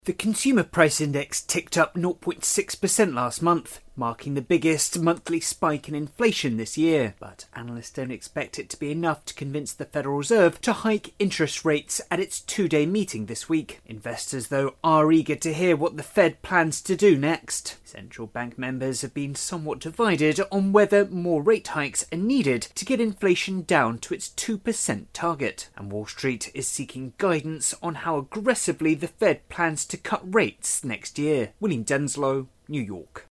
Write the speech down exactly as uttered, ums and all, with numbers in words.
The Consumer Price Index ticked up zero point six percent last month, marking the biggest monthly spike in inflation this year. But analysts don't expect it to be enough to convince the Federal Reserve to hike interest rates at its two-day meeting this week. Investors, though, are eager to hear what the Fed plans to do next. Central bank members have been somewhat divided on whether more rate hikes are needed to get inflation down to its two percent target. And Wall Street is seeking guidance on how aggressively the Fed plans to cut rates next year. William Denslow, New York.